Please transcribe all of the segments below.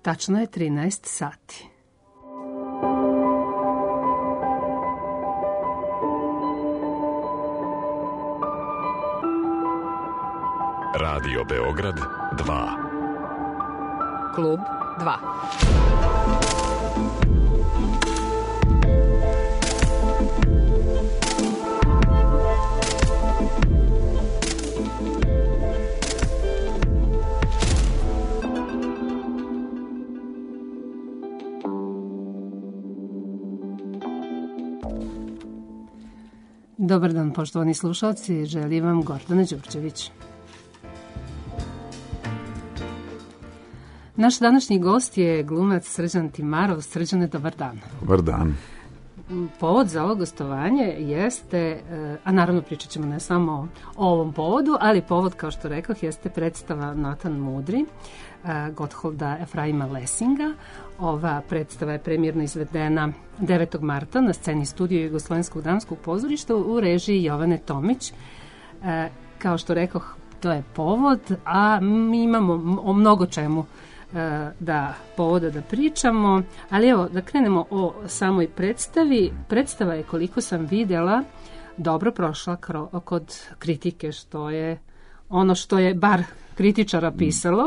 Tačno je 13 sati. Radio Beograd 2. Klub 2. Dobar dan, poštovani slušalci, želim vam Gordana Đurđević. Naš današnji gost je glumac Srđan Timarov. Srđane, dobar dan. Dobar dan. Povod za ovo gostovanje jeste, a naravno pričat ćemo ne samo o ovom povodu, ali povod, kao što rekoh, jeste predstava Natan Mudri, Gottholda Efraima Lessinga. Ova predstava je premijerno izvedena 9. marta na sceni Studio Jugoslovenskog dramskog pozorišta u režiji Jovane Tomić. Kao što rekoh, to je povod, a mi imamo o mnogo čemu povoda da pričamo, ali evo da krenemo o samoj predstavi. Predstava je, koliko sam vidjela, dobro prošla kod kritike, što je ono što je bar kritičara pisalo.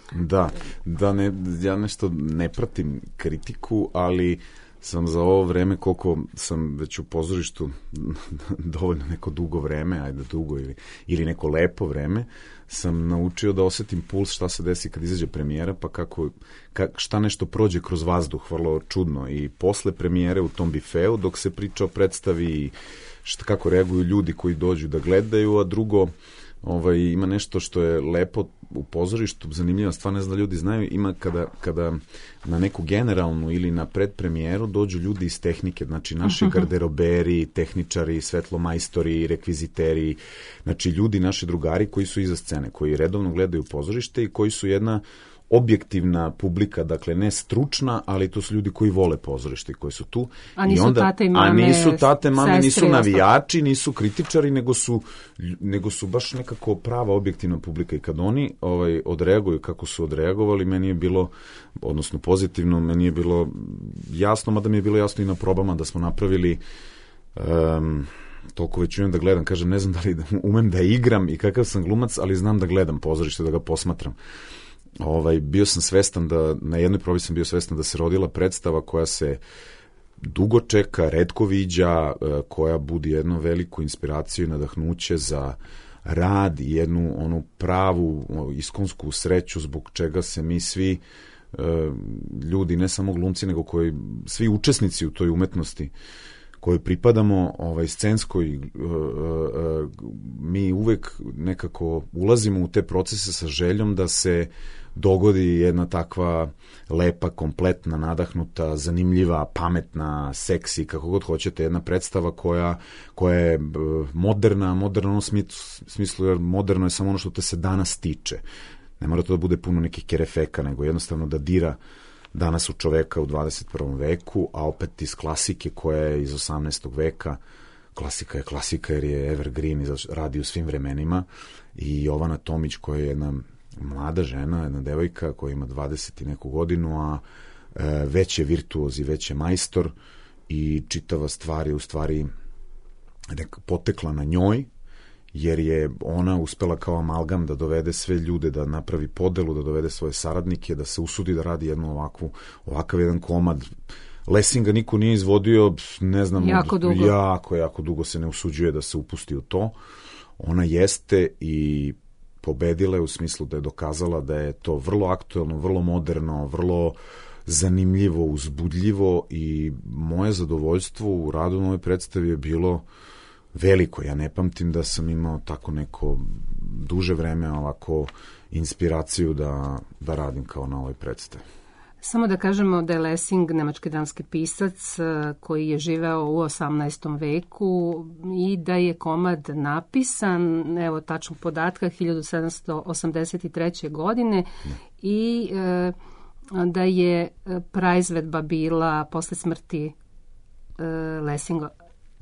Ja nešto ne pratim kritiku, ali sam za ovo vreme, koliko sam već u pozorištu, dovoljno neko dugo vreme, ili neko lepo vreme, sam naučio da osetim puls šta se desi kad izađe premijera, pa šta nešto prođe kroz vazduh, vrlo čudno. I posle premijere u tom bifeu, dok se priča o predstavi, kako reaguju ljudi koji dođu da gledaju, a drugo, ima nešto što je lepo u pozorištu, zanimljiva stvar, ne znam da ljudi znaju, ima kada na neku generalnu ili na predpremijeru dođu ljudi iz tehnike, znači naši garderoberi, tehničari, svetlomajstori, rekviziteri, znači ljudi, naši drugari koji su iza scene, koji redovno gledaju pozorište i koji su jedna objektivna publika, dakle ne stručna, ali to su ljudi koji vole pozorište i koji su tu. A nisu tate i mame, a nisu tate, mame, nisu navijači, ostalo. Nisu kritičari, nego su baš nekako prava objektivna publika. I kad oni odreaguju kako su odreagovali, meni je bilo, odnosno pozitivno, meni je bilo jasno, mada mi je bilo jasno i na probama da smo napravili toliko već umem da gledam, kažem, ne znam da li umem da igram i kakav sam glumac, ali znam da gledam pozorište, da ga posmatram. Bio sam svestan na jednoj probi sam bio svestan da se rodila predstava koja se dugo čeka, retko viđa, koja budi jednu veliku inspiraciju i nadahnuće za rad i jednu onu pravu iskonsku sreću zbog čega se mi svi ljudi, ne samo glumci, nego svi učesnici u toj umetnosti kojoj pripadamo, scenskoj, mi uvek nekako ulazimo u te procese sa željom da se dogodi jedna takva lepa, kompletna, nadahnuta, zanimljiva, pametna, seksi, kako god hoćete, jedna predstava koja je moderna u onom smislu, jer moderno je samo ono što te se danas tiče. Ne mora to da bude puno nekih kerefeka, nego jednostavno da dira danas u čoveka u 21. veku, a opet iz klasike koja je iz 18. veka. Klasika je klasika jer je evergreen i radi u svim vremenima. I Jovana Tomić, koja je jedna mlada žena, jedna devojka koja ima 20 i neku godinu, a već je virtuoz i već je majstor i čitava stvar je u stvari potekla na njoj, jer je ona uspela kao amalgam da dovede sve ljude, da napravi podelu, da dovede svoje saradnike, da se usudi da radi jednu ovakav jedan komad. Lessinga niko nije izvodio, ne znam, jako dugo se ne usuđuje da se upusti u to. Ona jeste i pobedila je u smislu da je dokazala da je to vrlo aktuelno, vrlo moderno, vrlo zanimljivo, uzbudljivo i moje zadovoljstvo u radu na ovoj predstavi je bilo veliko. Ja ne pamtim da sam imao tako neko duže vreme ovako inspiraciju da radim kao na ovoj predstavi. Samo da kažemo da je Lessing nemački dramski pisac koji je živeo u 18. veku i da je komad napisan, evo tačnog podatka, 1783. godine i da je praizvedba bila posle smrti Lessinga.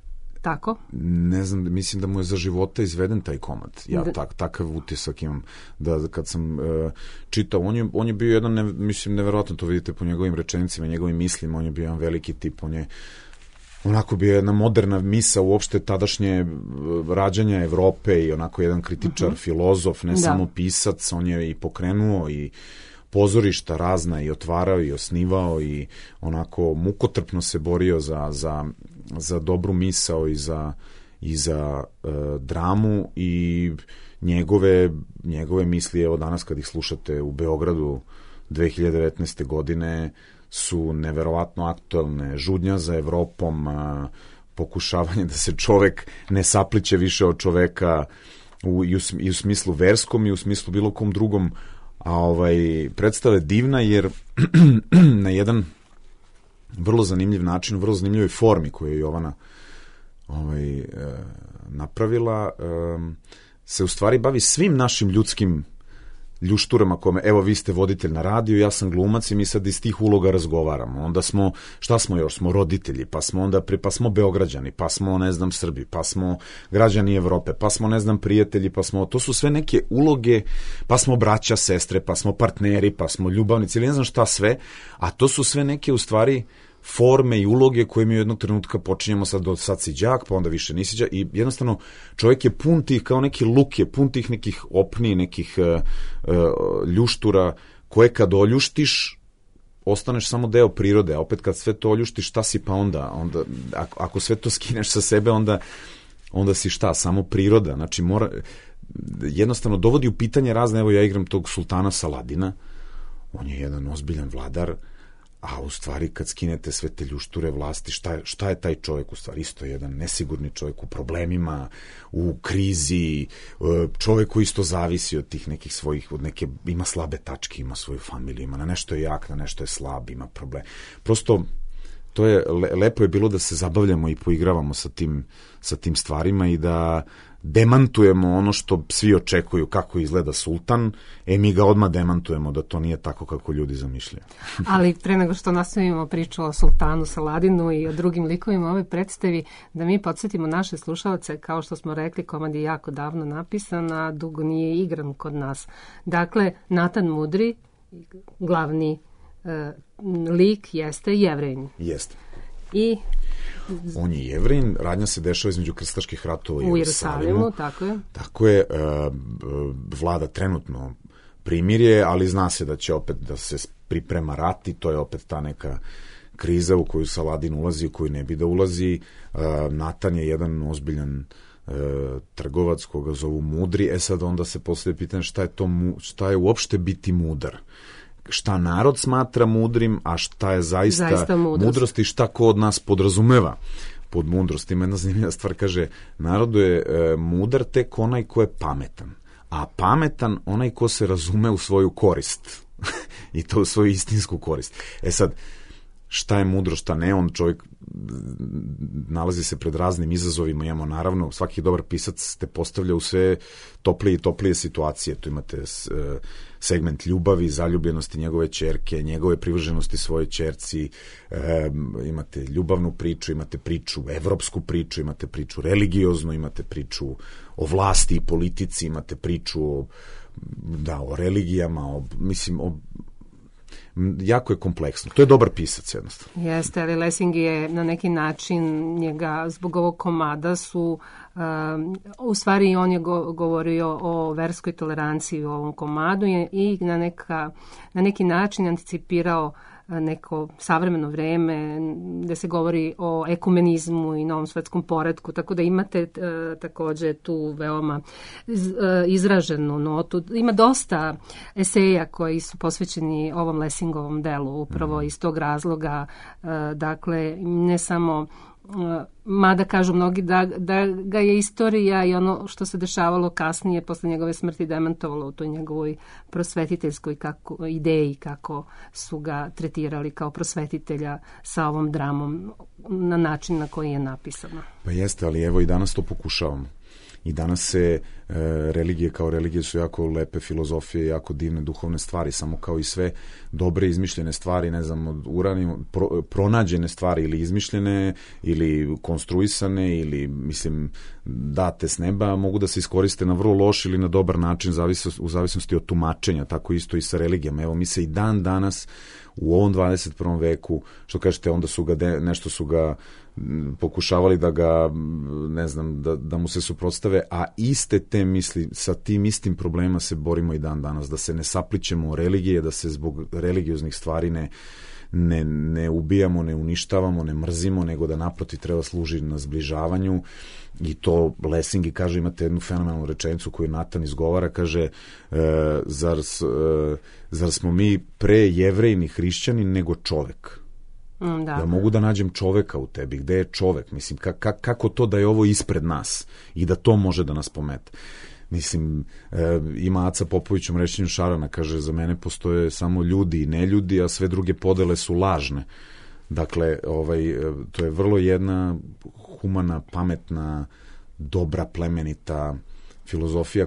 tako? Ne znam, mislim da mu je za života izveden taj komad. Ja takav utisak imam. Da kad sam čitao, on je bio jedan, neverovatno to vidite po njegovim rečenicima, njegovim mislima, on je bio jedan veliki tip, on je onako bio jedna moderna misa uopšte tadašnje rađanja Evrope i onako jedan kritičar, filozof, ne samo pisac, on je i pokrenuo i pozorišta razna i otvarao i osnivao i onako mukotrpno se borio za dobru misao i za dramu i njegove misli, evo danas kad ih slušate u Beogradu 2019. godine, su neverovatno aktuelne. Žudnja za Evropom, pokušavanje da se čovek ne sapliće više od čoveka i u smislu verskom i u smislu bilo kom drugom, a predstava je divna jer na jedan vrlo zanimljiv način, u vrlo zanimljivoj formi koju je Jovana napravila, se u stvari bavi svim našim ljudskim ljušturama kome, evo vi ste voditelj na radiju, ja sam glumac i mi sad iz tih uloga razgovaramo. Onda smo, šta smo još? Smo roditelji, pa smo Beograđani, pa smo, ne znam, Srbi, pa smo građani Evrope, pa smo, ne znam, prijatelji, to su sve neke uloge, pa smo braća, sestre, pa smo partneri, pa smo ljubavnici, ili ne znam šta sve, a to su sve neke, u stvari, forme i uloge koje mi u jednog trenutka počinjemo sad si đak, pa onda više nisi đak i jednostavno čovjek je pun tih, kao neki luk je pun tih nekih opni, nekih ljuštura koje kad oljuštiš ostaneš samo deo prirode, a opet kad sve to oljuštiš šta si pa onda ako sve to skineš sa sebe onda si šta, samo priroda, znači jednostavno dovodi u pitanje razne, evo ja igram tog sultana Saladina, on je jedan ozbiljan vladar, a u stvari kad skinete sve te ljušture vlasti, šta je taj čovjek u stvari? Isto je jedan nesigurni čovjek u problemima, u krizi, čovjek koji isto zavisi od tih nekih svojih, ima slabe tačke, ima svoju familiju, ima na nešto je jak, na nešto je slab, ima problem. Prosto, to je, lepo je bilo da se zabavljamo i poigravamo sa tim stvarima i da demantujemo ono što svi očekuju kako izgleda sultan, mi ga odmah demantujemo da to nije tako kako ljudi zamišljaju. Ali pre nego što nastavimo priču o sultanu Saladinu i o drugim likovima ove predstavi, da mi podsjetimo naše slušalce, kao što smo rekli, komad je jako davno napisan, a dugo nije igran kod nas. Dakle, Natan Mudri, glavni lik, jeste Jevrejin. Jeste. I on je Jevrejin, radnja se dešava između krstaških ratova i Jerusalimu, tako je. Tako je, vlada trenutno primirje, ali zna se da će opet da se priprema rat i to je opet ta neka kriza u koju Saladin ulazi, u koju ne bi da ulazi. Natan je jedan ozbiljan trgovac koga zovu Mudri, sad onda se postavlja pitanje šta je uopšte biti mudar. Šta narod smatra mudrim, a šta je zaista mudrost i šta ko od nas podrazumeva pod mudrostima. Jedna zanimljiva stvar kaže, narodu je mudar tek onaj ko je pametan, a pametan onaj ko se razume u svoju korist i to u svoju istinsku korist. Sad, šta je mudro, šta ne, on čovjek nalazi se pred raznim izazovima, imamo naravno, svaki dobar pisac te postavlja u sve toplije i toplije situacije, tu imate segment ljubavi, zaljubljenosti njegove ćerke, njegove privrženosti svojoj ćerci, imate ljubavnu priču, imate priču, evropsku priču, imate priču religioznu, imate priču o vlasti i politici, imate priču o religijama, jako je kompleksno. To je dobar pisac jednostavno. Jeste, ali Lessing je na neki način njega zbog ovog komada su u stvari on je govorio o verskoj toleranciji u ovom komadu i na neki način anticipirao neko savremeno vreme gde se govori o ekumenizmu i novom svetskom poretku, tako da imate takođe tu veoma izraženu notu. Ima dosta eseja koji su posvećeni ovom Lessingovom delu, upravo iz tog razloga, dakle, ne samo mada kažu mnogi da ga je istorija i ono što se dešavalo kasnije posle njegove smrti demantovalo u toj njegovoj prosvetiteljskoj ideji kako su ga tretirali kao prosvetitelja sa ovom dramom na način na koji je napisano. Pa jeste, ali evo i danas to pokušavamo. I danas se religije kao religije su jako lepe filozofije, jako divne duhovne stvari, samo kao i sve dobre izmišljene stvari, ne znam, pronađene stvari ili izmišljene ili konstruisane ili, mislim, date s neba, mogu da se iskoriste na vrlo loš ili na dobar način u zavisnosti od tumačenja, tako isto i sa religijama. Evo, mi se i dan danas u ovom 21. veku, što kažete, onda su ga nešto su ga pokušavali da ga, ne znam, da mu se suprotstave, a iste te misli, sa tim istim problemima se borimo i dan danas, da se ne saplićemo u religije, da se zbog religioznih stvari ne ubijamo, ne uništavamo, ne mrzimo, nego da naprotiv treba služi na zbližavanju. I to Lessing kaže, imate jednu fenomenalnu rečenicu koju Natan izgovara, kaže, zar smo mi pre Jevrejni hrišćani nego čovek? Da. Ja mogu da nađem čoveka u tebi, gde je čovek? Mislim, kako to da je ovo ispred nas i da to može da nas pomete? Mislim, ima Aca Popović u Mrećenju Šarana, kaže, za mene postoje samo ljudi i neljudi, a sve druge podele su lažne. Dakle, to je vrlo jedna humana, pametna, dobra, plemenita filozofija,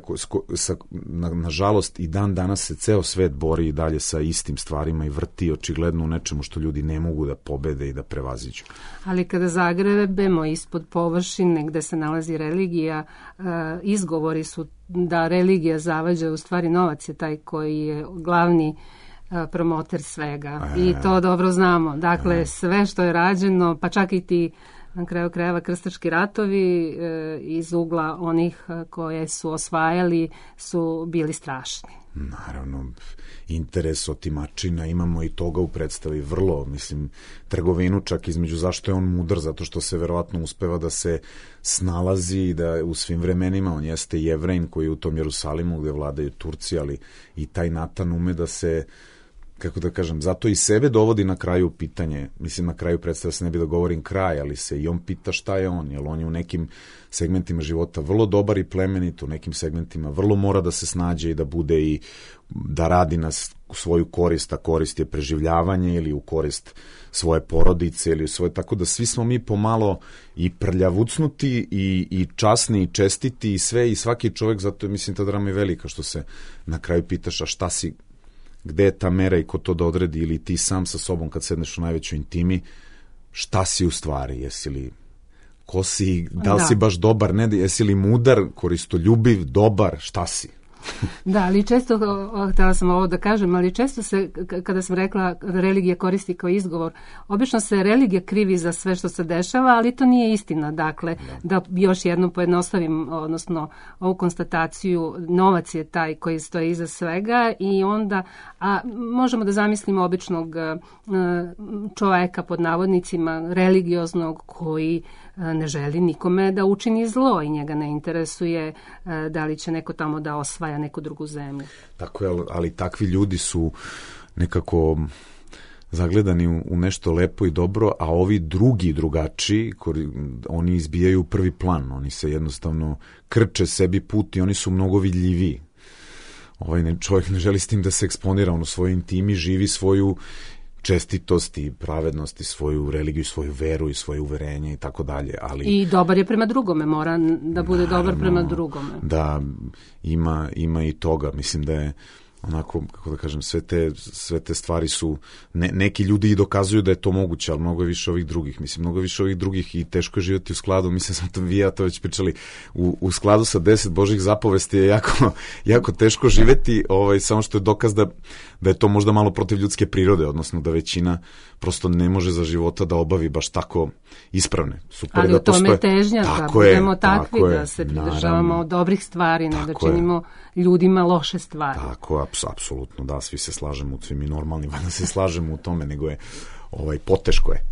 nažalost i dan danas se ceo svet bori i dalje sa istim stvarima i vrti očigledno u nečemu što ljudi ne mogu da pobede i da prevaziđu. Ali kada zagrebemo ispod površine gde se nalazi religija, izgovori su da religija zavađa, u stvari novac je taj koji je glavni promoter svega. I to dobro znamo. Dakle, sve što je rađeno, pa čak i ti na kraju krajeva krstaški ratovi iz ugla onih koje su osvajali su bili strašni. Naravno, interes otimačina, imamo i toga u predstavi vrlo, mislim, trgovinu čak između zašto je on mudar, zato što se verovatno uspeva da se snalazi i da u svim vremenima, on jeste Jevrejin koji je u tom Jerusalimu gde vladaju Turci, ali i taj Natan ume da se, kako da kažem, zato i sebe dovodi na kraju pitanje, mislim na kraju predstava se ne bi da govorim kraj, ali se i on pita šta je on, jer on je u nekim segmentima života vrlo dobar i plemenit, u nekim segmentima vrlo mora da se snađe i da bude i da radi na svoju korist, a korist je preživljavanje ili u korist svoje porodice ili u svoje, tako da svi smo mi pomalo i prljavucnuti i časni i čestiti i sve i svaki čovjek, zato je, mislim, ta drama je velika što se na kraju pitaš, a šta si, gde je ta mera i ko to da odredi, ili ti sam sa sobom kad sedneš u najvećoj intimi, šta si u stvari, jesi li, ko si, da li si baš dobar, ne, jesi li mudar, koristoljubiv, dobar, šta si? Da, ali često, htjela sam ovo da kažem, ali često se, kada sam rekla religija koristi kao izgovor, obično se religija krivi za sve što se dešava, ali to nije istina. Dakle, da još jednom pojednostavim, odnosno ovu konstataciju, novac je taj koji stoji iza svega i onda, a možemo da zamislimo običnog čoveka pod navodnicima, religioznog, koji ne želi nikome da učini zlo i njega ne interesuje da li će neko tamo da osvaja neku drugu zemlju. Tako je, ali takvi ljudi su nekako zagledani u nešto lepo i dobro, a ovi drugačiji, oni izbijaju u prvi plan, oni se jednostavno krče sebi put i oni su mnogo vidljiviji. Čovjek ne želi s tim da se eksponira, on u svojoj intimi živi svoju čestitost i pravednost i svoju religiju, svoju veru i svoje uverenje i tako dalje. I dobar je prema drugome, mora da bude dobar prema drugome. Da, ima i toga. Mislim da je onako, kako da kažem, sve te stvari su, neki ljudi i dokazuju da je to moguće, ali mnogo je više ovih drugih. Mislim, mnogo je više ovih drugih i teško je živjeti u skladu. Mislim, sam to vi ja to već pričali. U skladu sa 10 Božjih zapovesti je jako teško živeti, samo što je dokaz da je to možda malo protiv ljudske prirode, odnosno da većina prosto ne može za života da obavi baš tako ispravne. Super, ali u tome je težnja, da budemo takvi, da se pridržavamo dobrih stvari, ne da činimo ljudima loše stvari. Tako, apsolutno, da, svi se slažemo, svi mi normalni, da se slažemo u tome, nego je, poteško je.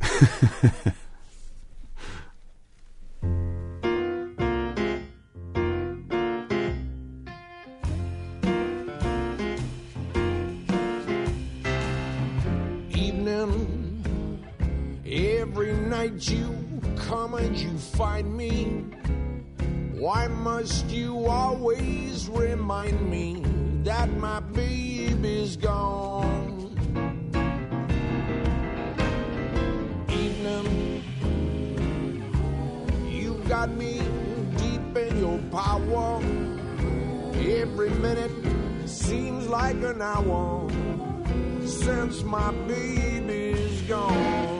Every night you come and you find me. Why must you always remind me that my baby's gone? Evening, you got me deep in your power. Every minute seems like an hour since my baby's gone.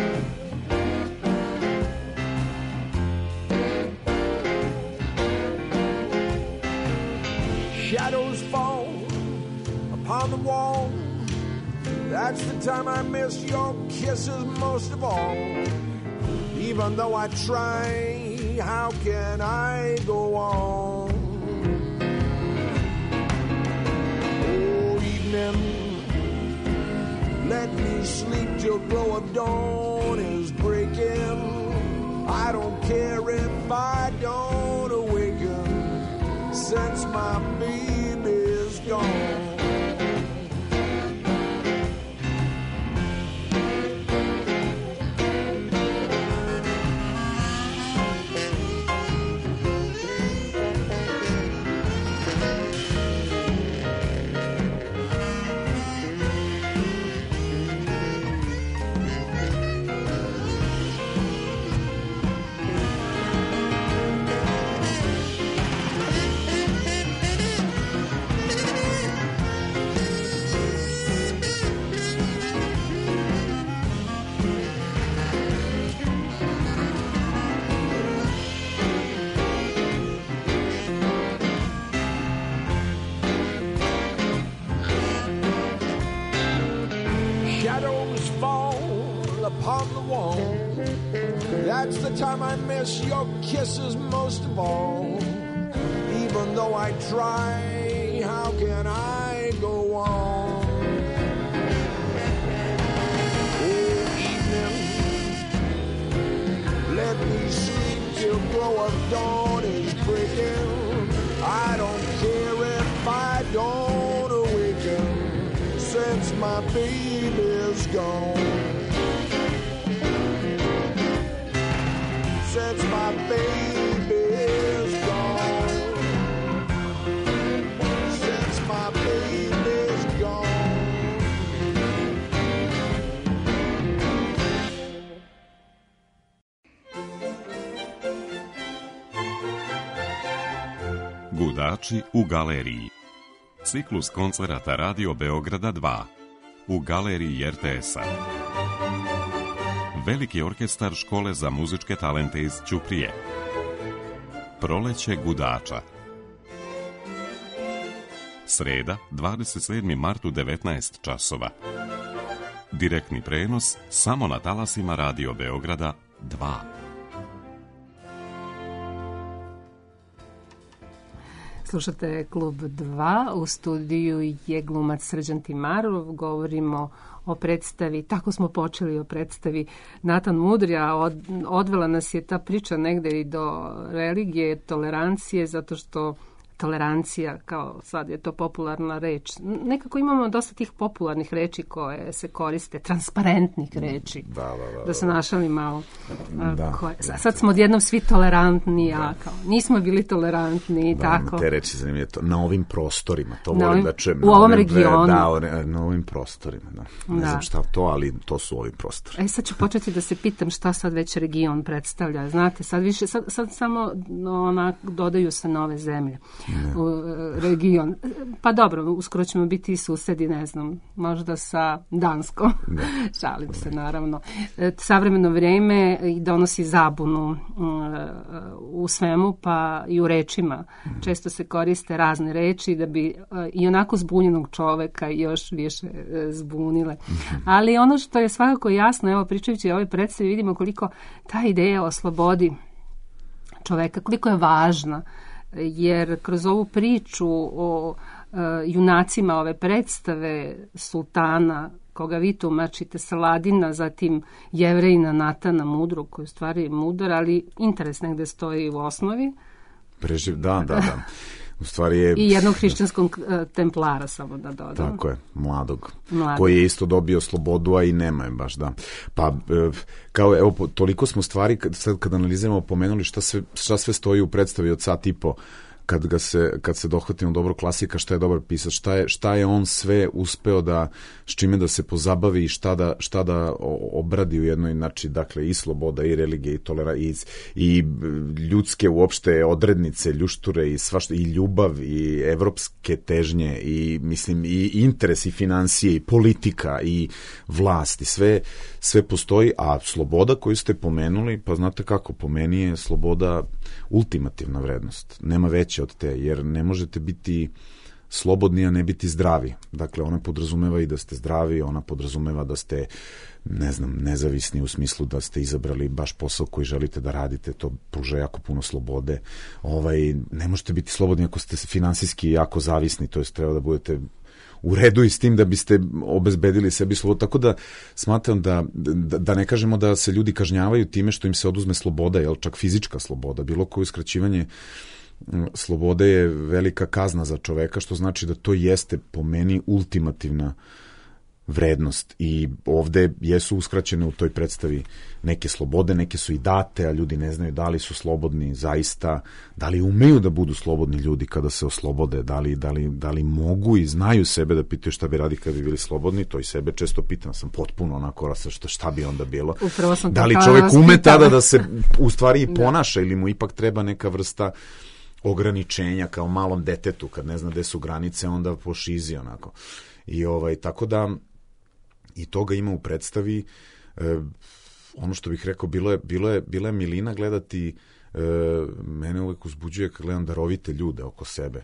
Shadows fall upon the wall. That's the time I miss your kisses most of all. Even though I try, how can I go on? Oh, evening, let me sleep till glow of dawn is breaking. I don't care if I don't awaken, since my baby's gone. That's the time I miss your kisses most of all. Even though I try, how can I go on? Oh, evening, let me sleep till glow of dawn is breaking. I don't care if I don't awaken, since my baby's gone. Since my baby's gone. Since my baby's gone. Gudači u galeriji. Ciklus koncerata Radio Beograda 2 u galeriji RTS-a. Veliki orkestar Škole za muzičke talente iz Ćuprije. Proleće gudača. Sreda, 27. mart u 19 časova. Direktni prenos samo na talasima Radio Beograda 2. Slušate Klub 2, u studiju je glumac Srđan Timarov, govorimo o predstavi, tako smo počeli o predstavi Natan Mudri, a odvela nas je ta priča negde i do religije, tolerancije, zato što tolerancija, kao sad je to popularna reč. Nekako imamo dosta tih popularnih reči koje se koriste, transparentnih reči. Da se našali malo. Sad smo odjednom svi tolerantni, a kao nismo bili tolerantni i tako. Te reči zanimljivo, na ovim prostorima, to volim da čujem. U ovom regionu. Na ovim prostorima, da. Ne znam šta to, ali to su ovi prostori. Sad ću početi da se pitam šta sad već region predstavlja. Znate, sad više, sad samo dodaju se nove zemlje. U region. Pa dobro, uskoro ćemo biti i susedi, ne znam, možda sa Danskom. Šalim se, naravno. Savremeno vreme donosi zabunu u svemu, pa i u rečima. Često se koriste razne reči da bi i onako zbunjenog čoveka još više zbunile. Ali ono što je svakako jasno, evo pričajući o ovoj predstavi, vidimo koliko ta ideja o slobodi čoveka, koliko je važna, jer kroz ovu priču o junacima ove predstave, sultana, koga vi tumačite, Saladina, zatim Jevrejina Natana Mudrog, koji u stvari je mudar, ali interes negde stoji u osnovi. Da. U stvari je... I jednog hrišćanskog templara, samo da dodam. Tako je, mladog. Koji je isto dobio slobodu, a i nema je baš, da. Pa, kao, evo, toliko smo stvari, sad kad analiziramo, pomenuli šta sve stoji u predstavi od sat i po, kad se dohvatimo dobro klasika, šta je dobar pisac, šta je on sve uspeo s čime da se pozabavi i šta da obradi u jednoj, znači, dakle, i sloboda, i religija, i ljudske uopšte odrednice, ljušture, i svašta, i ljubav, i evropske težnje, i, mislim, i interes, i financije, i politika, i vlast, i sve postoji, a sloboda koju ste pomenuli, pa znate kako, po meni je sloboda ultimativna vrednost. Nema veće od te, jer ne možete biti slobodni, a ne biti zdravi. Dakle, ona podrazumeva i da ste zdravi, ona podrazumeva da ste, ne znam, nezavisni u smislu da ste izabrali baš posao koji želite da radite, to pruža jako puno slobode. Ne možete biti slobodni ako ste finansijski jako zavisni, to jest treba da budete u redu i s tim da biste obezbedili sebi slobodu. Tako da smatram da ne kažemo da se ljudi kažnjavaju time što im se oduzme sloboda, jel, čak fizička sloboda, bilo koje uskraćivanje slobode je velika kazna za čoveka, što znači da to jeste po meni ultimativna vrednost i ovde jesu uskraćene u toj predstavi neke slobode, neke su i date, a ljudi ne znaju da li su slobodni zaista, da li umeju da budu slobodni ljudi kada se oslobode, da li mogu i znaju sebe da pitaju šta bi radi kada bi bili slobodni, to i sebe često pitam, sam potpuno onako šta bi onda bilo. Da li čovek ume tada da se u stvari i ponaša ili mu ipak treba neka vrsta ograničenja kao malom detetu, kad ne zna gde su granice, onda pošizi onako. I tako da i toga ima u predstavi. Ono što bih rekao, bila je milina gledati, mene uvek uzbuđuje kad gledam darovite ljude oko sebe.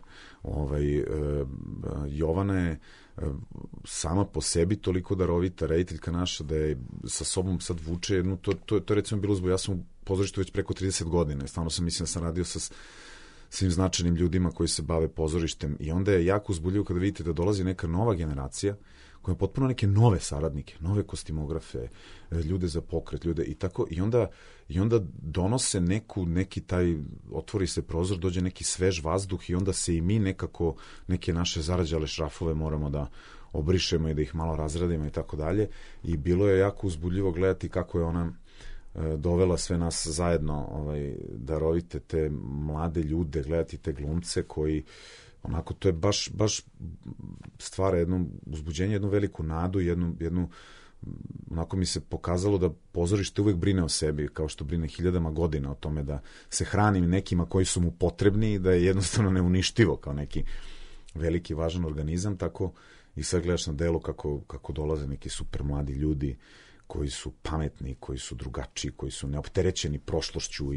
Jovana je sama po sebi toliko darovita rediteljka naša da je sa sobom sad vuče jednu, to je recimo bilo uzbog, ja sam u pozorištu već preko 30 godina, stvarno mislim da sam radio sa svim značajnim ljudima koji se bave pozorištem i onda je jako uzbudljivo kada vidite da dolazi neka nova generacija koja je potpuno neke nove saradnike, nove kostimografe, ljude za pokret, ljude i tako, i onda donose neki taj, otvori se prozor, dođe neki svež vazduh i onda se i mi nekako, neke naše zarađale šrafove moramo da obrišemo i da ih malo razradimo i tako dalje. I bilo je jako uzbudljivo gledati kako je ona dovela sve nas zajedno, darovite te mlade ljude, gledati te glumce koji onako, to je baš stvara jedno uzbuđenje, jednu veliku nadu, jednu onako mi se pokazalo da pozorište uvek brine o sebi, kao što brine hiljadama godina o tome da se hrani nekima koji su mu potrebni i da je jednostavno neuništivo kao neki veliki važan organizam, tako i sad gledaš na delu kako dolaze neki super mladi ljudi koji su pametni, koji su drugačiji, koji su neopterećeni prošlošću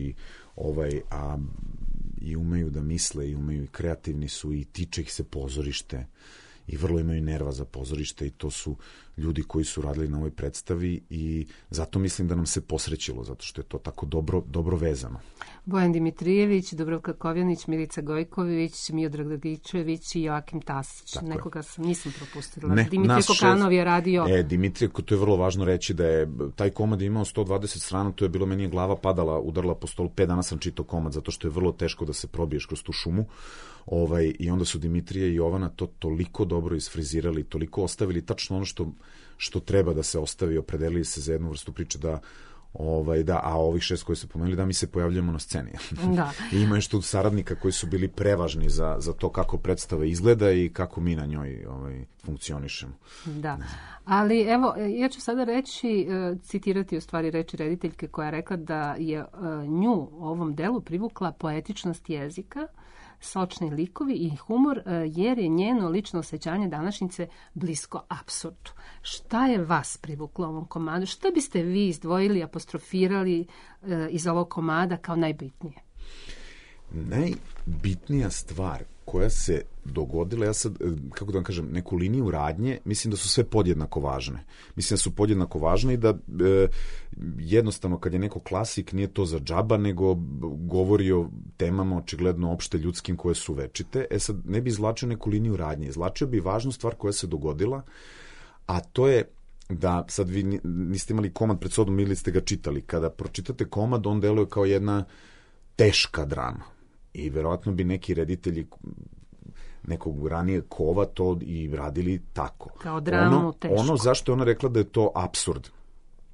i umeju da misle i umeju i kreativni su i tiče ih se pozorište i vrlo imaju nerva za pozorište i to su ljudi koji su radili na ovoj predstavi i zato mislim da nam se posrećilo, zato što je to tako dobro vezano. Bojan Dimitrijević, Dubravka Kovjanić, Milica Gojković, Miodrag Dragičević i Joakim Tasić. Tako nekoga nisam propustila. Dimitrije Kokanov je radio... Dimitrije, to je vrlo važno reći da je taj komad imao 120 strana, to je bilo, meni je glava padala, udarila po stolu, 5 dana sam čitao komad, zato što je vrlo teško da se probiješ kroz tu šumu. I onda su Dimitrije i Jovana to toliko dobro isfrizirali, toliko ostavili tačno ono što treba da se ostavi, opredelili se za jednu vrstu priče a ovih 6 koji su pomenuli da mi se pojavljamo na sceni. Da. I ima još tu saradnika koji su bili prevažni za to kako predstava izgleda i kako mi na njoj funkcionišemo. Da, ali evo, ja ću sada citirati u stvari reči rediteljke koja je rekla da je nju u ovom delu privukla poetičnost jezika, sočni likovi i humor, jer je njeno lično osjećanje današnjice blisko apsurdu. Šta je vas privuklo ovom komadu? Šta biste vi izdvojili, apostrofirali iz ovog komada kao najbitnije? Najbitnija stvar koja se dogodila, ja sad, kako da vam kažem, neku liniju radnje, mislim da su sve podjednako važne. Mislim da su podjednako važne i da jednostavno kad je neko klasik nije to za džaba, nego govori o temama očigledno opšte ljudskim koje su večite. Sad ne bi izvlačio neku liniju radnje, izvlačio bi važnu stvar koja se dogodila, a to je da sad vi niste imali komad pred sobom ili ste ga čitali. Kada pročitate komad, on deluje kao jedna teška drama. I verovatno bi neki reditelji nekog ranije kova to i radili tako. Kao dramu tešku. Ono zašto je ona rekla da je to apsurd.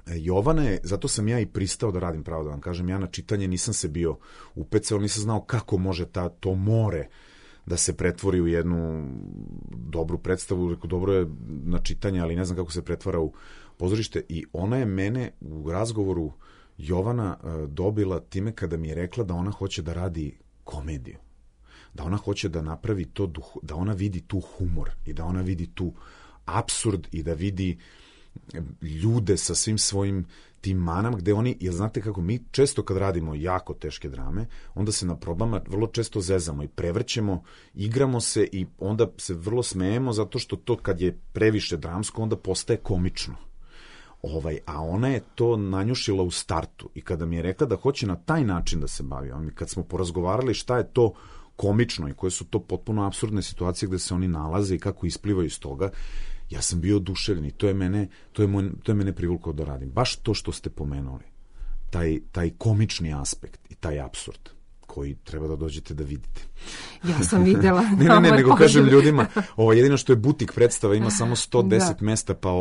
Jovana je, zato sam ja i pristao da radim, pravo da vam kažem, ja na čitanje nisam se bio upecao, nisam znao kako može to more da se pretvori u jednu dobru predstavu, dobro je na čitanje, ali ne znam kako se pretvara u pozorište, i ona je mene u razgovoru Jovana dobila time kada mi je rekla da ona hoće da radi komediju, da ona hoće da napravi to, da ona vidi tu humor i da ona vidi tu apsurd i da vidi ljude sa svim svojim tim manama, gde oni, jer znate kako mi često kad radimo jako teške drame, onda se na probama vrlo često zezamo i prevrćemo, igramo se i onda se vrlo smejemo zato što to kad je previše dramsko onda postaje komično. A ona je to nanjušila u startu i kada mi je rekla da hoće na taj način da se bavi, kad smo porazgovarali šta je to komično i koje su to potpuno apsurdne situacije gde se oni nalaze i kako isplivaju iz toga, ja sam bio oduševljen i to je mene privuklo da radim. Baš to što ste pomenuli, taj komični aspekt i taj apsurd koji treba da dođete da vidite. Ja sam videla. ne, nego kažem ljudima, jedino što je butik predstava, ima samo 110 mesta, pa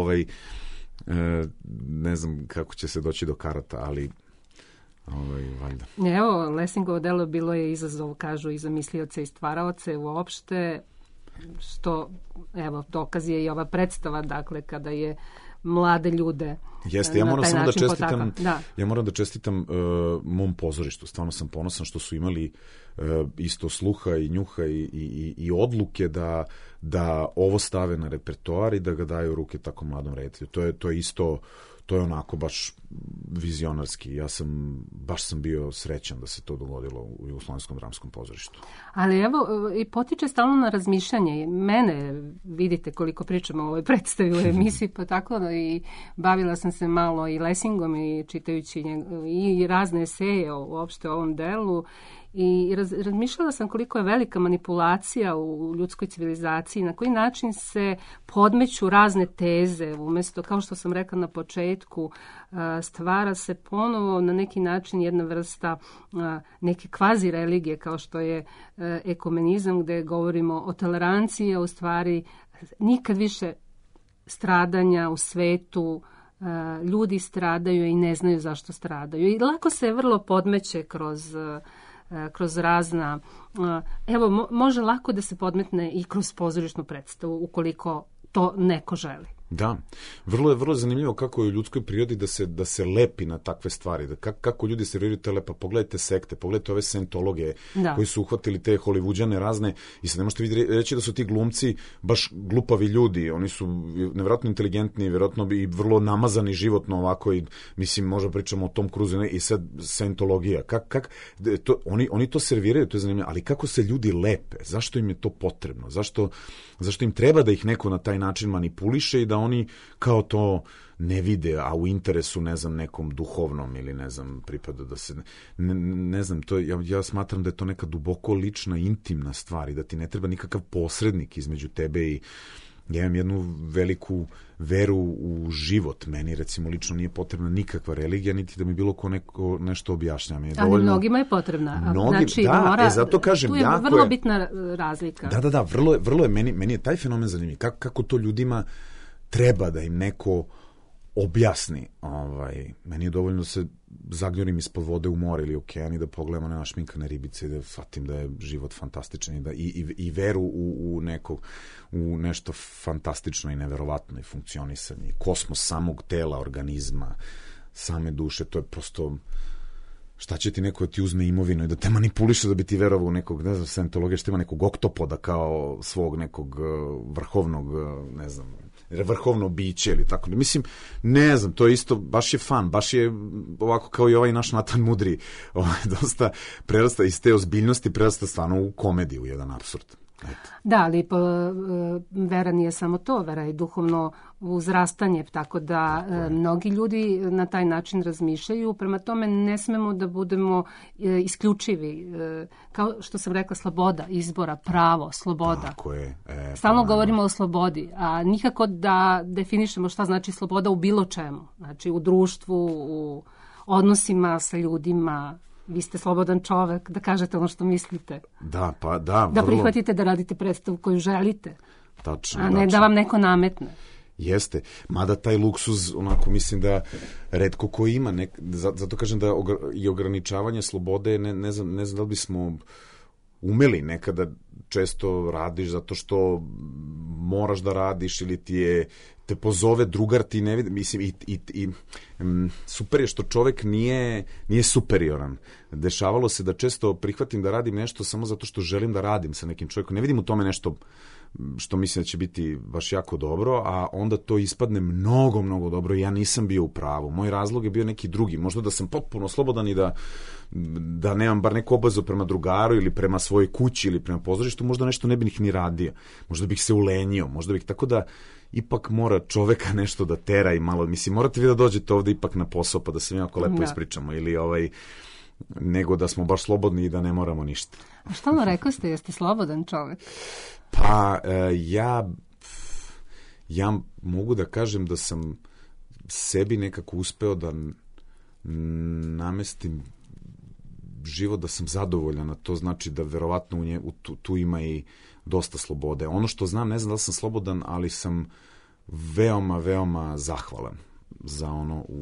ne znam kako će se doći do karata, ali valjda. Evo, Lessingovo delo bilo je izazov, kažu, i za mislioce i stvaraoce uopšte, što, evo, dokaz je i ova predstava, dakle, kada je mlade ljude Jeste, ja moram samo da čestitam, ja moram da čestitam mom pozorištu, stvarno sam ponosan što su imali isto sluha i njuha i odluke da ovo stave na repertoar i da ga daju u ruke tako mladom reditelju. To je isto, to je onako baš vizionarski. Baš sam bio srećan da se to dogodilo u Jugoslovenskom dramskom pozorištu. Ali evo, i potiče stalno na razmišljanje. Mene, vidite koliko pričamo o ovoj predstavi u emisiji, pa tako da i bavila sam se malo i Lessingom i čitajući i razne eseje uopšte o ovom delu. I razmišljala sam koliko je velika manipulacija u ljudskoj civilizaciji, na koji način se podmeću razne teze, umjesto, kao što sam rekla na početku, stvara se ponovo na neki način jedna vrsta neke kvazi religije, kao što je ekumenizam, gde govorimo o toleranciji, a u stvari nikad više stradanja u svetu, ljudi stradaju i ne znaju zašto stradaju. I lako se vrlo podmeće kroz razna, evo, može lako da se podmetne i kroz pozorišnu predstavu, ukoliko to neko želi. Da, vrlo je zanimljivo kako je u ljudskoj prirodi da se lepi na takve stvari, kako ljudi serviraju te lepa. Pogledajte sekte, pogledajte ove scientologe koji su uhvatili te hollywoodjane razne i sad ne možete reći da su ti glumci baš glupavi ljudi, oni su nevjerojatno inteligentni, vjerojatno i vrlo namazani životno ovako i mislim možda pričamo o Tom Cruise i sad scientologija. Oni to serviraju, to je zanimljivo, ali kako se ljudi lepe, zašto im je to potrebno, zašto im treba da ih neko na taj način manipuliše i da oni kao to ne vide, a u interesu, ne znam, nekom duhovnom ili ne znam, pripada da se, ne znam, to, ja smatram da je to neka duboko lična, intimna stvar i da ti ne treba nikakav posrednik između tebe i ja imam jednu veliku veru u život. Meni, recimo, lično nije potrebna nikakva religija, niti da mi bilo ko nešto objašnjava. Ali mnogima je potrebna. Znači, zato kažem, tu je vrlo bitna razlika. Da, vrlo je, meni je taj fenomen zanimljiv. Kako to ljudima treba da im neko objasni. Meni je dovoljno da se zagnjurim ispod vode u more ili okean i da pogledamo na našminkane ribice i da shvatim da je život fantastičan i veru u nešto fantastično i neverovatno i funkcionisanje. Kosmos samog tela, organizma, same duše, to je prosto... Šta će ti neko da ti uzme imovinu i da te manipuliše da bi ti verovao u nekog, ne znam, scientologija, što ima nekog oktopoda kao svog nekog vrhovnog, ne znam, vrhovno biće ili tako. Mislim, ne znam, to je isto, baš je fan, baš je ovako kao i ovaj naš Natan Mudri, dosta prerasta iz te ozbiljnosti, prerasta stvarno u komediju, jedan apsurd. Da, ali vera nije samo to, vera je duhovno uzrastanje, tako da mnogi ljudi na taj način razmišljaju, prema tome ne smemo da budemo isključivi, kao što sam rekla, sloboda izbora, pravo, sloboda. Tako je. Stalno govorimo o slobodi, a nikako da definišemo šta znači sloboda u bilo čemu, znači u društvu, u odnosima sa ljudima. Vi ste slobodan čovek, da kažete ono što mislite. Da, pa da. Da prihvatite da radite predstavu koju želite. Tačno. A ne da vam neko nametne. Jeste, mada taj luksuz, onako mislim da retko ko ima, zato kažem da i ograničavanje slobode, ne znam da li bismo umeli nekada, često radiš zato što moraš da radiš ili te pozove drugar, ti ne vidi, mislim, super je što čovek nije superioran. Dešavalo se da često prihvatim da radim nešto samo zato što želim da radim sa nekim čovjekom. Ne vidim u tome nešto što mislim da će biti baš jako dobro, a onda to ispadne mnogo, mnogo dobro i ja nisam bio u pravu. Moj razlog je bio neki drugi. Možda da sam potpuno slobodan i da nemam bar neku obavezu prema drugaru ili prema svojoj kući ili prema pozorištu, možda nešto ne bih ni radio. Možda bih se ulenio, možda bih, tako da ipak mora čoveka nešto da tera i malo, mislim, morate vi da dođete ovde ipak na posao pa da se mi jako lepo ispričamo ili nego da smo baš slobodni i da ne moramo ništa. A šta vam rekao ste, jeste slobodan čovek? Pa ja mogu da kažem da sam sebi nekako uspeo da namestim život da sam zadovoljan, a to znači da verovatno tu ima i dosta slobode. Ono što znam, ne znam da li sam slobodan, ali sam veoma, veoma zahvalan za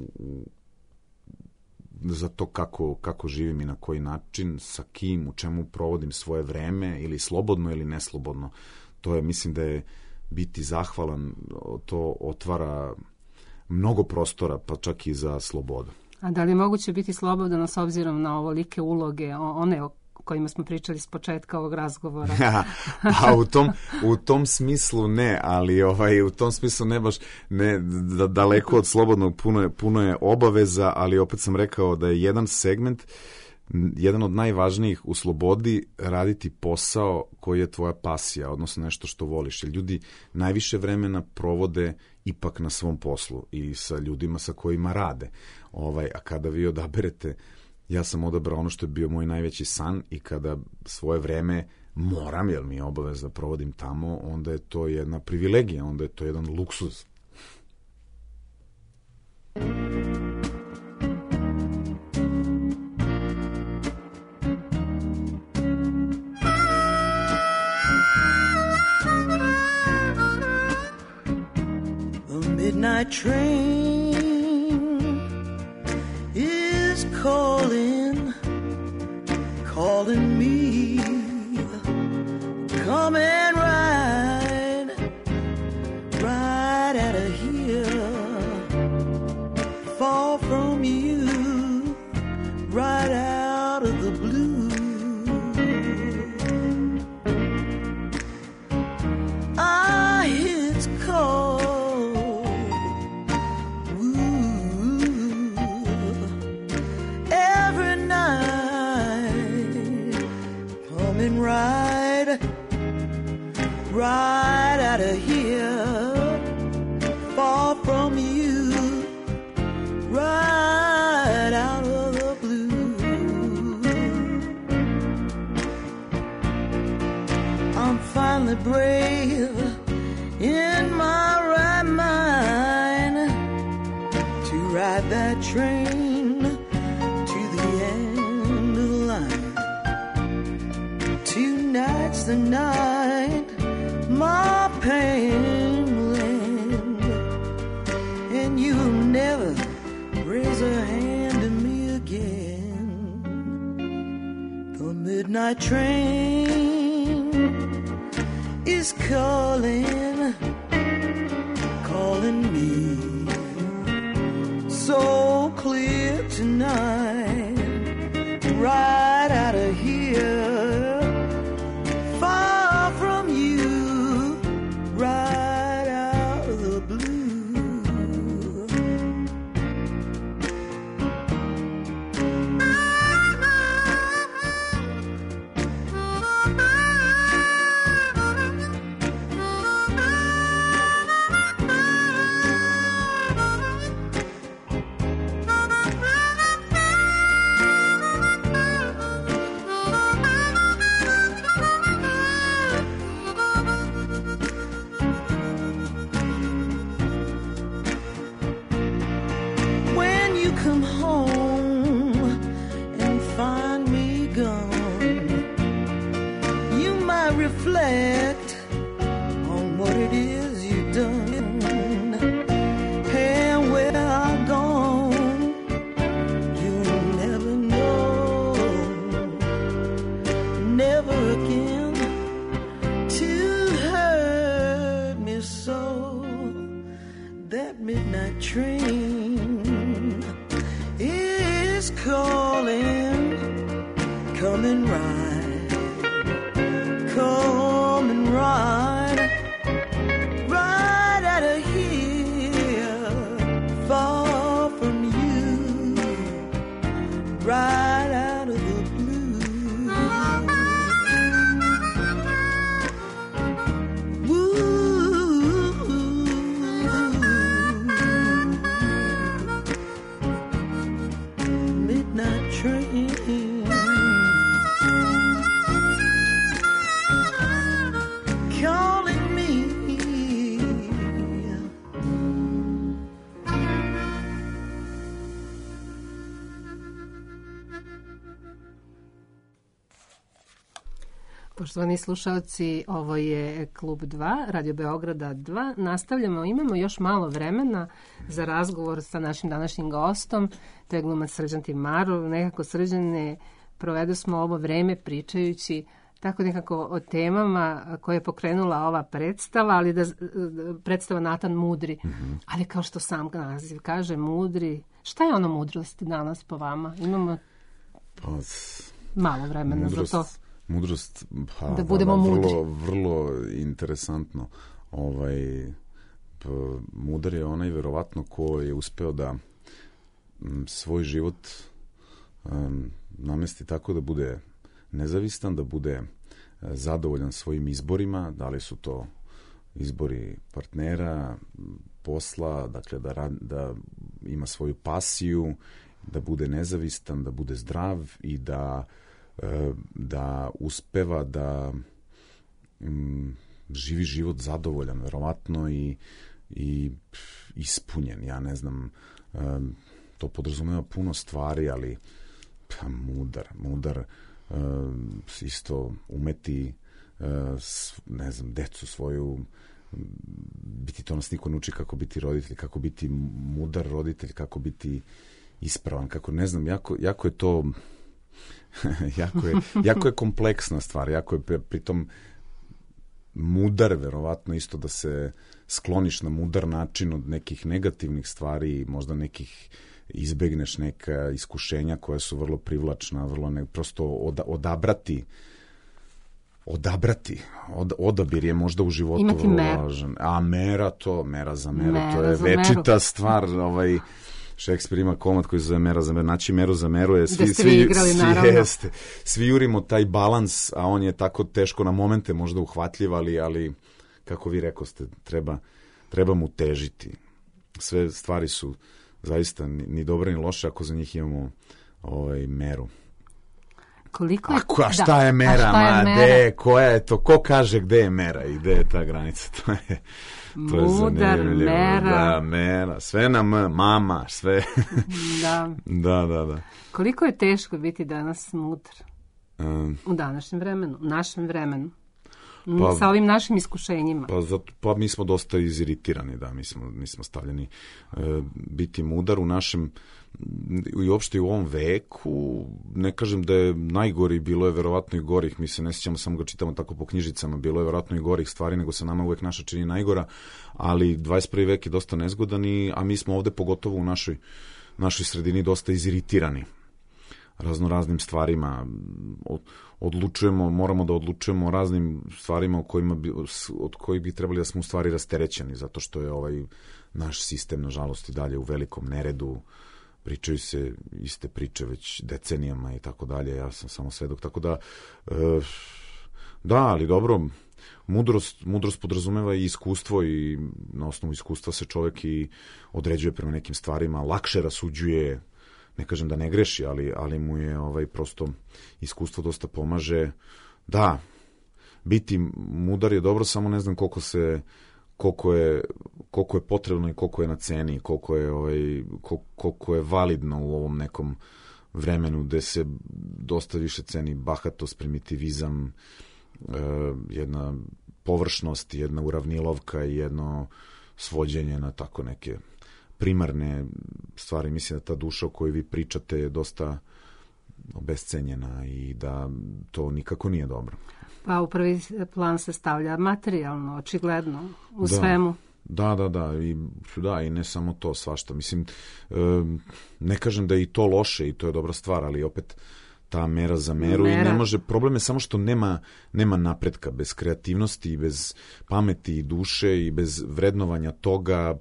za to kako živim i na koji način, sa kim, u čemu provodim svoje vreme, ili slobodno ili neslobodno. To je, mislim da je biti zahvalan, to otvara mnogo prostora, pa čak i za slobodu. A da li je moguće biti slobodan s obzirom na ovolike uloge, one o kojima smo pričali s početka ovog razgovora? A u tom smislu ne, ali u tom smislu ne baš, ne, daleko od slobodnog, puno je obaveza, ali opet sam rekao da je jedan segment, jedan od najvažnijih u slobodi, raditi posao koji je tvoja pasija, odnosno nešto što voliš. Jer ljudi najviše vremena provode ipak na svom poslu i sa ljudima sa kojima rade. A kada vi odaberete, ja sam odabrao ono što je bio moj najveći san i kada svoje vreme moram, jer mi je obavez da provodim tamo, onda je to jedna privilegija, onda je to jedan luksuz. The midnight train is calling me, come and ride out of here, far from you, right out of the blue. It's cold, every night, coming right out of here, far from you, right out of the blue. I'm finally brave in my right mind to ride that train to the end of the line. Tonight's the night my pain will end, and you'll never raise a hand to me again. The midnight train is calling me, so clear tonight, right out of here, far from you, right out of the blue. Come home and find me gone, you might reflect on what it is you've done. train is calling. Come and ride, come and ride, ride out of here, far from you, ride out of the blue. Woo, midnight train. Calling me. Poštovani slušalci, ovo je Klub 2, Radio Beograda 2. Nastavljamo, imamo još malo vremena za razgovor sa našim današnjim gostom. To je glumac Srđan Timarov. Nekako, Srđane, provedu smo ovo vreme pričajući tako nekako o temama koje je pokrenula ova predstava, ali predstava Natan Mudri. Mm-hmm. Ali kao što sam naziv kaže, mudri. Šta je ono mudrost danas po vama? Imamo malo vremena za to. Mudrost, da budemo mudri. Vrlo interesantno. Mudar je onaj verovatno ko je uspeo da svoj život namesti tako da bude nezavistan, da bude zadovoljan svojim izborima, da li su to izbori partnera, posla, dakle da ima svoju pasiju, da bude nezavistan, da bude zdrav i da uspeva da živi život zadovoljan, verovatno i ispunjen. Ja ne znam, to podrazumeva puno stvari, ali mudar isto umeti ne znam, decu svoju biti, to nas niko ne uči kako biti roditelj, kako biti mudar roditelj, kako biti ispravan, kako ne znam, jako je to jako je kompleksna stvar, jako je pritom mudar, verovatno isto da se skloniš na mudar način od nekih negativnih stvari, možda nekih izbegneš neka iskušenja koja su vrlo privlačna, prosto odabrati. Odabir je možda u životu imati vrlo važan. A mera za meru, to je večita stvar. Šekspir ima komad koji se zove Mera za meru. Naći meru za meru je svi jurimo taj balans, a on je tako teško na momente možda uhvatljiv, ali kako vi rekoste, treba mu težiti. Sve stvari su zaista ni dobre ni loše ako za njih imamo meru. Koliko je, a šta je mera? Koja je to? Ko kaže gde je mera i gde je ta granica? To je mudar, mera. Da, mera. Sve na mama, sve. Da. Koliko je teško biti danas mudar? U današnjem vremenu, u našem vremenu. Sa ovim našim iskušenjima. Pa mi smo dosta iziritirani, da, mi smo stavljeni biti mudar u našem i uopšte u ovom veku. Ne kažem da je najgori, bilo je verovatno i gorih, mi se ne sjećamo, samo ga čitamo tako po knjižicama, bilo je verovatno i gorih stvari, nego se nama uvek naša čini najgora, ali 21. vek je dosta nezgodan, a mi smo ovde pogotovo u našoj sredini dosta iziritirani raznim stvarima. Moramo da odlučujemo o raznim stvarima od kojih bi trebali da smo u stvari rasterećeni, zato što je naš sistem, nažalost, i dalje u velikom neredu. Pričaju se iste priče već decenijama i tako dalje, ja sam samo svedok, tako da ali dobro, mudrost podrazumeva i iskustvo, i na osnovu iskustva se čovek i određuje prema nekim stvarima, lakše rasuđuje, ne kažem da ne greši, ali mu je prosto iskustvo dosta pomaže. Da, biti mudar je dobro, samo ne znam koliko je potrebno i koliko je na ceni, koliko je validno u ovom nekom vremenu gde se dosta više ceni bahatost, primitivizam, jedna površnost, jedna uravnilovka i jedno svođenje na tako neke primarne stvari. Mislim da ta duša o kojoj vi pričate je dosta obescenjena i da to nikako nije dobro. Pa u prvi plan se stavlja materijalno, očigledno, u svemu. I ne samo to, svašta. Mislim, ne kažem da je i to loše i to je dobra stvar, ali opet ta mera za meru i ne može, problem je samo što nema napretka, bez kreativnosti i bez pameti i duše i bez vrednovanja toga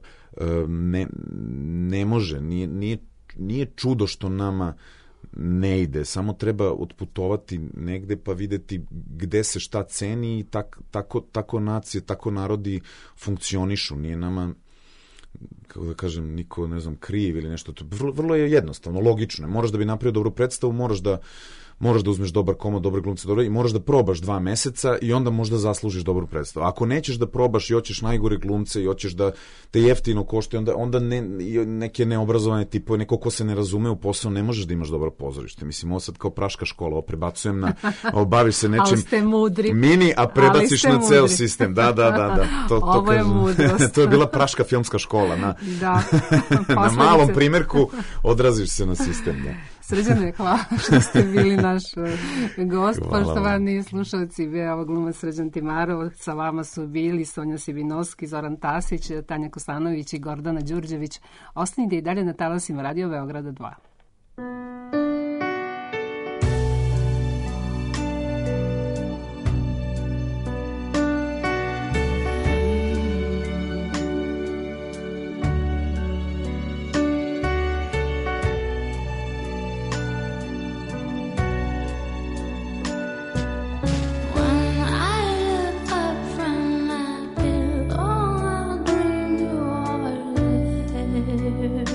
ne može, nije čudo što nama ne ide, samo treba otputovati negde pa videti gde se šta ceni i tako nacije, tako narodi funkcionišu. Nije nama, kako da kažem, niko, ne znam, kriv ili nešto. Vrlo je jednostavno, logično. Moraš da bi napravio dobru predstavu, moraš da uzmeš dobar komad, dobre glumce, i moraš da probaš 2 meseca i onda možda zaslužiš dobru predstavu. Ako nećeš da probaš i hoćeš najgore glumce i hoćeš da te jeftino koštaju, onda neke neobrazovane tipove, neko ko se ne razume u posao, ne možeš da imaš dobro pozorište. Mislim, ovo sad kao praška škola, ovo prebacujem na, baviš se nečim mini, a prebaciš na ceo sistem. Da. Ovo je mudrost. To je bila praška filmska škola. Na malom primjerku odraziš se na sistem, da. Srđane, hvala što ste bili naš gost. Poštovani slušalci, bio glumac Srđan Timarov. Sa vama su bili Sonja Sibinovski, Zoran Tasić, Tanja Kosanović i Gordana Đurđević. Ostanite i dalje na talasima Radio Beograda 2. Here